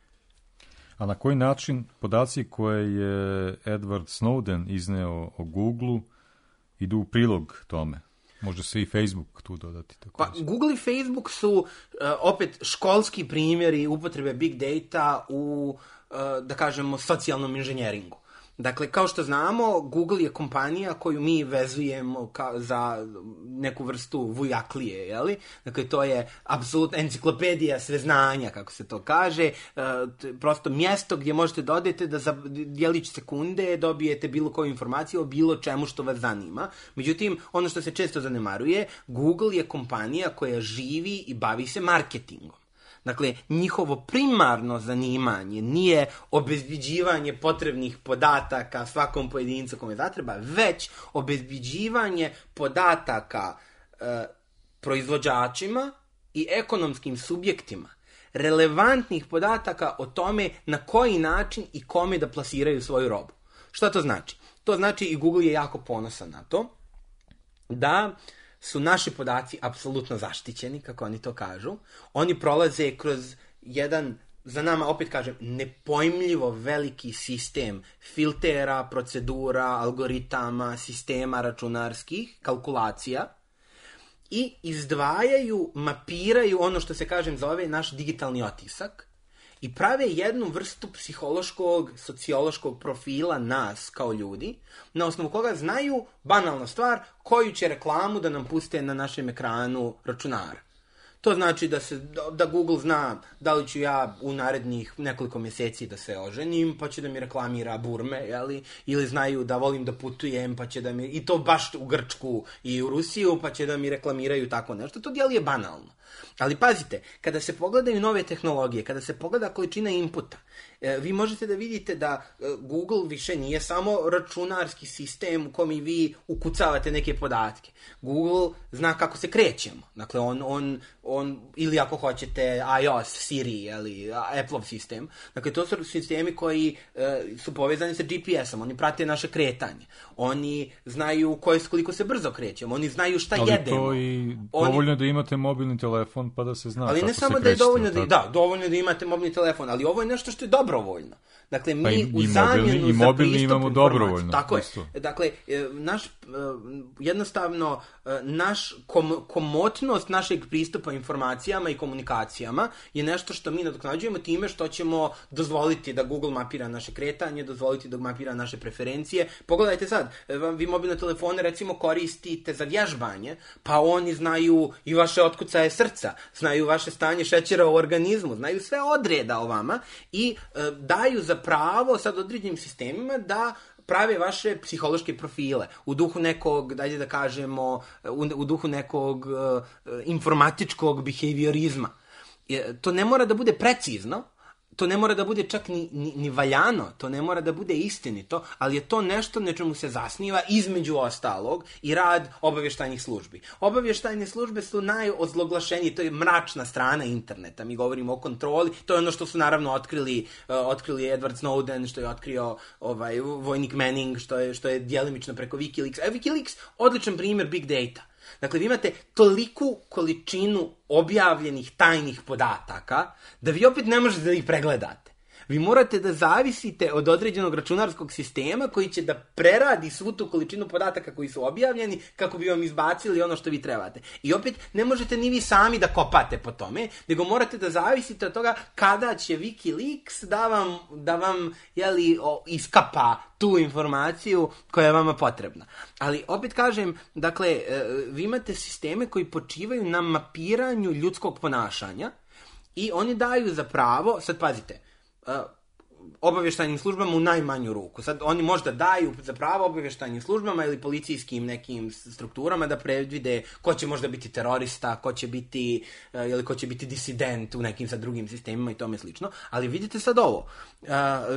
A na koji način podaci koje je Edward Snowden izneo o Google idu u prilog tome? Može se i Facebook tu dodati također. Pa Google i Facebook su uh, opet školski primjeri upotrebe big data u, uh, da kažemo, socijalnom inženjeringu. Dakle, kao što znamo, Google je kompanija koju mi vezujemo ka, za neku vrstu vujaklije, jeli? Dakle, to je apsolutna enciklopedija sveznanja, kako se to kaže, e, prosto mjesto gdje možete da odete da za djelić sekunde dobijete bilo koju informaciju o bilo čemu što vas zanima. Međutim, ono što se često zanemaruje, Google je kompanija koja živi i bavi se marketingom. Dakle, njihovo primarno zanimanje nije obezbeđivanje potrebnih podataka svakom pojedincu kome zatreba, već obezbeđivanje podataka e, proizvođačima i ekonomskim subjektima, relevantnih podataka o tome na koji način i kome da plasiraju svoju robu. Šta to znači? To znači i Google je jako ponosan na to da su naši podaci apsolutno zaštićeni, kako oni to kažu. Oni prolaze kroz jedan, za nama, opet kažem, nepojmljivo veliki sistem filtera, procedura, algoritama, sistema računarskih, kalkulacija i izdvajaju, mapiraju ono što se, kažem, zove naš digitalni otisak i prave jednu vrstu psihološkog, sociološkog profila nas kao ljudi, na osnovu koga znaju, banalna stvar, koju će reklamu da nam puste na našem ekranu računara. To znači da, se, da Google zna da li ću ja u narednih nekoliko mjeseci da se oženim, pa će da mi reklamira burme, jeli? Ili znaju da volim da putujem, pa će da mi, i to baš u Grčku i u Rusiju, pa će da mi reklamiraju tako nešto. To djeluje banalno. Ali pazite, kada se pogledaju nove tehnologije, kada se pogleda količina inputa, vi možete da vidite da Google više nije samo računarski sistem u kojem vi ukucavate neke podatke. Google zna kako se krećemo. Dakle, on, on, on ili ako hoćete iOS, Siri, ili Apple sistem. Dakle, to su sistemi koji e, su povezani sa G P S-om. Oni prate naše kretanje. Oni znaju koje, koliko se brzo krećemo. Oni znaju šta ali jedemo. Ali to i dovoljno oni... da imate mobilni telefon pa da se zna ali kako ne se samo krećete. Da je dovoljno da, da, dovoljno da imate mobilni telefon, ali ovo je nešto što je dobro dobrovoljno. Dakle, mi pa i, u i zamjenu mobilni, i za mobilni pristup imamo dobrovoljno. Tako isto. je. Dakle, naš, jednostavno, naš kom, komotnost našeg pristupa informacijama i komunikacijama je nešto što mi nadoknađujemo time što ćemo dozvoliti da Google mapira naše kretanje, dozvoliti da mapira naše preferencije. Pogledajte sad, vi mobilne telefone recimo koristite za vježbanje, pa oni znaju i vaše otkucaje srca, znaju vaše stanje šećera u organizmu, znaju sve odreda o vama i e, daju za pravo sad određenim sistemima da prave vaše psihološke profile u duhu nekog, dajde da kažemo, u, u duhu nekog uh, informatičkog behaviorizma. Je, to ne mora da bude precizno, to ne mora da bude čak ni, ni, ni valjano, to ne mora da bude istinito, ali je to nešto na čemu se zasniva između ostalog i rad obavještajnih službi. Obavještajne službe su najozloglašenije, to je mračna strana interneta, mi govorimo o kontroli, to je ono što su naravno otkrili, uh, otkrili Edward Snowden, što je otkrio ovaj, vojnik Manning, što je, što je djelimično preko Wikileaks. A Wikileaks, odličan primjer big data. Dakle, vi imate toliku količinu objavljenih tajnih podataka da vi opet ne možete da ih pregledate. Vi morate da zavisite od određenog računarskog sistema koji će da preradi svu tu količinu podataka koji su objavljeni kako bi vam izbacili ono što vi trebate. I opet ne možete ni vi sami da kopate po tome, nego morate da zavisite od toga kada će Wikileaks da vam, da vam jeli, o, iskapa tu informaciju koja je vama potrebna. Ali opet kažem, dakle, vi imate sisteme koji počivaju na mapiranju ljudskog ponašanja i oni daju za pravo, sad pazite, Uh, obavještajnim službama u najmanju ruku. Sad oni možda daju za pravo obavještajnim službama ili policijskim nekim strukturama da predvide ko će možda biti terorista, ko će biti uh, ili ko će biti disident u nekim sa drugim sistemima i tome slično. Ali vidite sad ovo. Uh,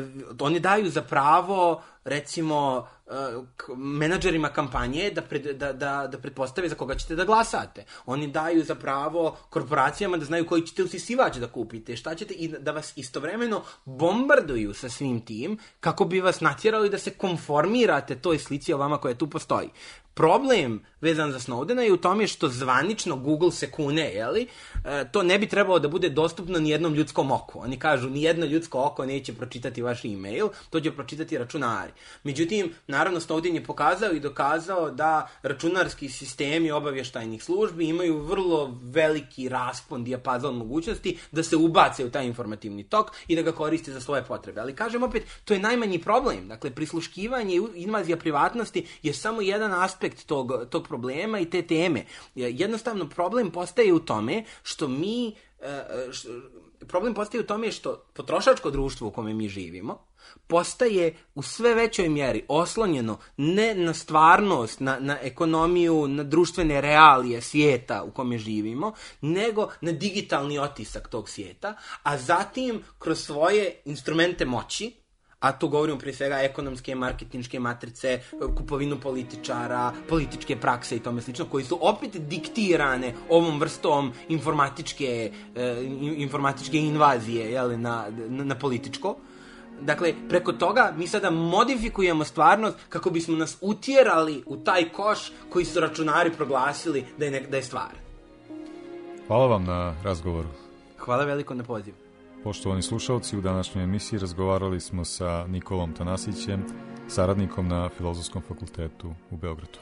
oni daju za pravo recimo uh, menadžerima kampanje da, pred, da, da, da pretpostave za koga ćete da glasate. Oni daju za pravo korporacijama da znaju koji ćete usisivač da kupite, šta ćete, i da vas istovremeno bombarduju sa svim tim kako bi vas natjerali da se konformirate toj slici o vama koja tu postoji. Problem vezan za Snowdena je u tome što zvanično Google se kune, jeli? E, to ne bi trebalo da bude dostupno ni jednom ljudskom oku. Oni kažu, ni jedno ljudsko oko neće pročitati vaš e-mail, to će pročitati računari. Međutim, naravno, Snowden je pokazao i dokazao da računarski sistemi obavještajnih službi imaju vrlo veliki raspon, dijapazon mogućnosti da se ubace u taj informativni tok i da ga koriste za svoje potrebe. Ali kažem opet, to je najmanji problem. Dakle, prisluškivanje i invazija privatnosti je samo jedan aspekt tog, tog problema i te teme. Jednostavno, problem postaje u tome što mi... Što, problem postaje u tome što potrošačko društvo u kome mi živimo postaje u sve većoj mjeri oslonjeno ne na stvarnost, na, na ekonomiju, na društvene realije svijeta u kome živimo, nego na digitalni otisak tog svijeta, a zatim kroz svoje instrumente moći, a tu govorimo prije svega ekonomske, marketinške matrice, kupovinu političara, političke prakse i tome slično, koji su opet diktirane ovom vrstom informatičke, eh, informatičke invazije, jeli, na, na, na političko. Dakle, preko toga mi sada modifikujemo stvarnost kako bismo nas utjerali u taj koš koji su računari proglasili da je, ne, da je stvar. Hvala vam na razgovoru. Hvala veliko na pozivu. Poštovani slušalci, u današnjoj emisiji razgovarali smo sa Nikolom Tanasićem, saradnikom na Filozofskom fakultetu u Beogradu.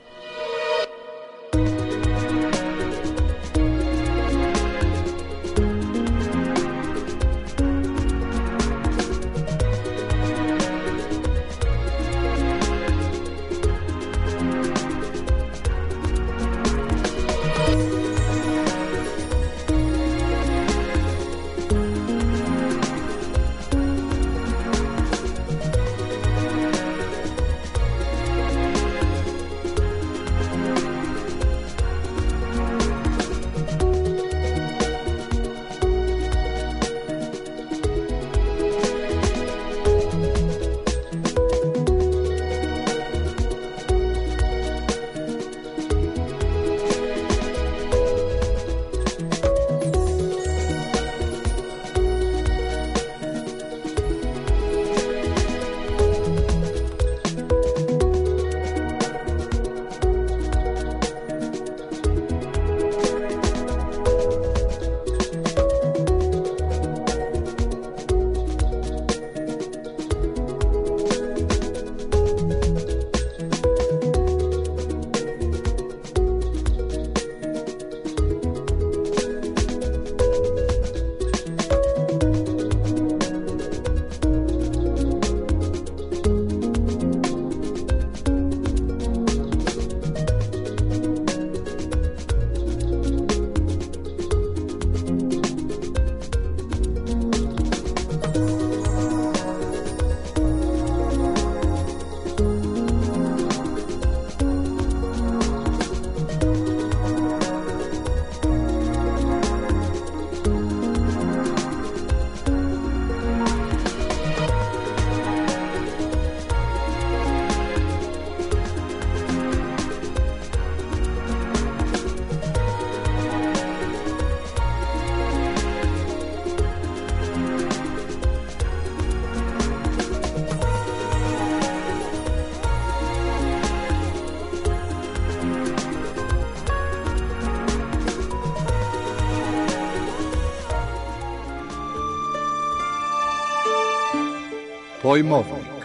Pojmovnik.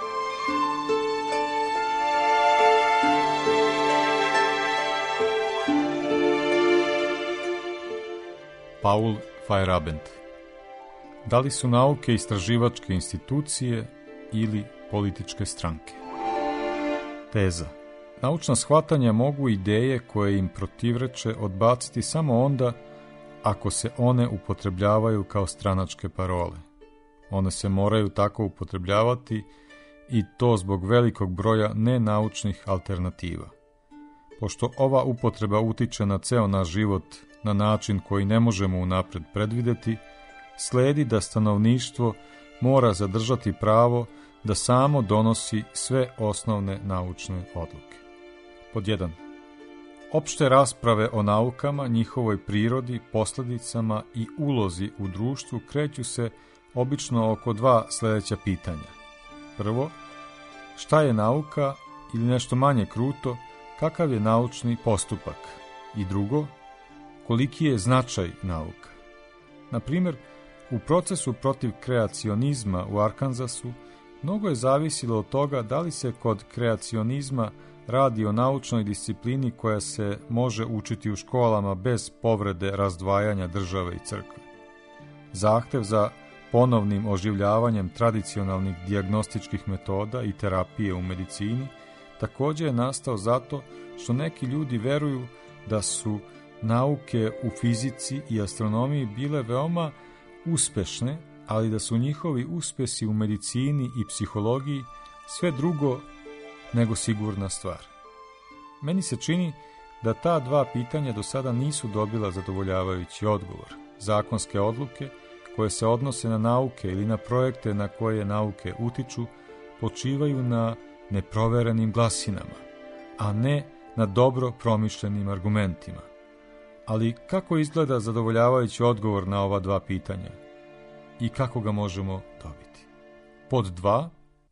Paul Feyerabend. Da li su nauke istraživačke institucije ili političke stranke? Teza. Naučna shvatanja mogu ideje koje im protivreče odbaciti samo onda ako se one upotrebljavaju kao stranačke parole. One se moraju tako upotrebljavati i to zbog velikog broja nenaučnih alternativa. Pošto ova upotreba utiče na ceo naš život na način koji ne možemo unapred predvideti, sledi da stanovništvo mora zadržati pravo da samo donosi sve osnovne naučne odluke. Pod jedan. Opšte rasprave o naukama, njihovoj prirodi, posljedicama i ulozi u društvu kreću se obično oko dva sljedeća pitanja. Prvo, šta je nauka ili nešto manje kruto, kakav je naučni postupak? I drugo, koliki je značaj nauka? Na primjer, u procesu protiv kreacionizma u Arkansasu mnogo je zavisilo od toga da li se kod kreacionizma radi o naučnoj disciplini koja se može učiti u školama bez povrede razdvajanja države i crkve. Zahtev za ponovnim oživljavanjem tradicionalnih dijagnostičkih metoda i terapije u medicini također je nastao zato što neki ljudi veruju da su nauke u fizici i astronomiji bile veoma uspešne, ali da su njihovi uspesi u medicini i psihologiji sve drugo nego sigurna stvar. Meni se čini da ta dva pitanja do sada nisu dobila zadovoljavajući odgovor. Zakonske odluke koje se odnose na nauke ili na projekte na koje nauke utiču počivaju na neproverenim glasinama, a ne na dobro promišljenim argumentima. Ali kako izgleda zadovoljavajući odgovor na ova dva pitanja? I kako ga možemo dobiti? Pod dva.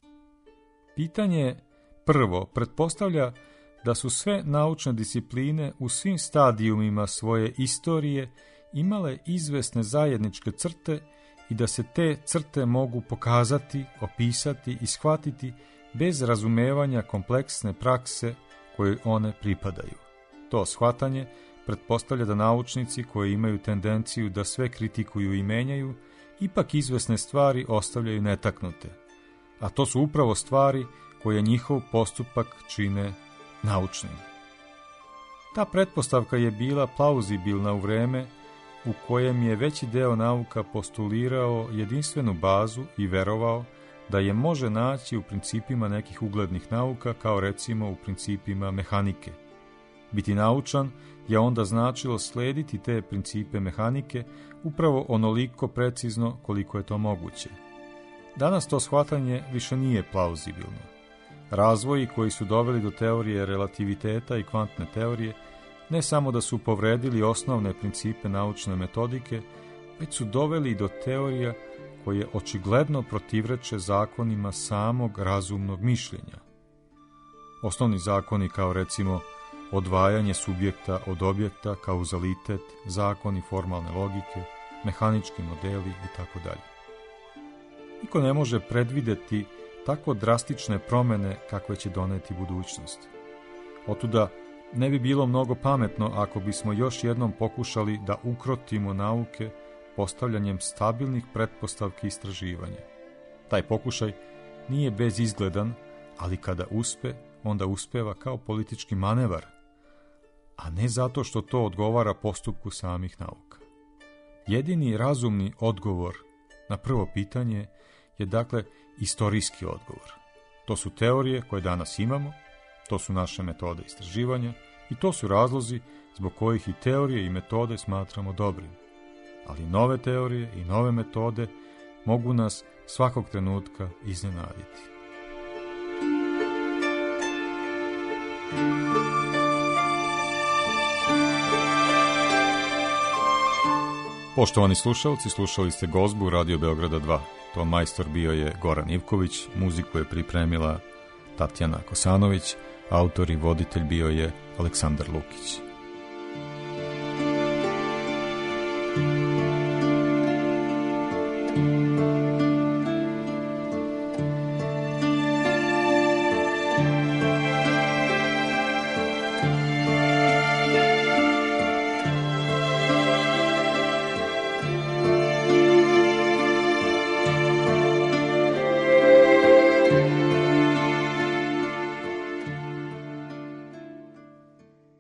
Pitanje prvo pretpostavlja da su sve naučne discipline u svim stadijumima svoje istorije imale izvesne zajedničke crte i da se te crte mogu pokazati, opisati i shvatiti bez razumevanja kompleksne prakse kojoj one pripadaju. To shvatanje pretpostavlja da naučnici koji imaju tendenciju da sve kritikuju i menjaju, ipak izvesne stvari ostavljaju netaknute. A to su upravo stvari koje njihov postupak čine naučnim. Ta pretpostavka je bila plauzibilna u vreme u kojem je veći deo nauka postulirao jedinstvenu bazu i verovao da je može naći u principima nekih uglednih nauka, kao recimo u principima mehanike. Biti naučan je onda značilo slediti te principe mehanike upravo onoliko precizno koliko je to moguće. Danas to shvatanje više nije plauzibilno. Razvoji koji su doveli do teorije relativiteta i kvantne teorije ne samo da su povredili osnovne principe naučne metodike, već su doveli do teorija koje očigledno protivreče zakonima samog razumnog mišljenja. Osnovni zakoni kao recimo odvajanje subjekta od objekta, kauzalitet, zakoni formalne logike, mehanički modeli itd. Niko ne može predvideti tako drastične promjene kakve će doneti budućnost. Otuda ne bi bilo mnogo pametno ako bismo još jednom pokušali da ukrotimo nauke postavljanjem stabilnih pretpostavki istraživanja. Taj pokušaj nije bezizgledan, ali kada uspe, onda uspeva kao politički manevar, a ne zato što to odgovara postupku samih nauka. Jedini razumni odgovor na prvo pitanje je dakle istorijski odgovor. To su teorije koje danas imamo, to su naše metode istraživanja i to su razlozi zbog kojih i teorije i metode smatramo dobrim. Ali nove teorije i nove metode mogu nas svakog trenutka iznenaditi. Poštovani slušalci, slušali ste Gozbu Radio Beograda dva. Ton majstor bio je Goran Ivković, muziku je pripremila Tatjana Kosanović, autor i voditelj bio je Aleksandar Lukić.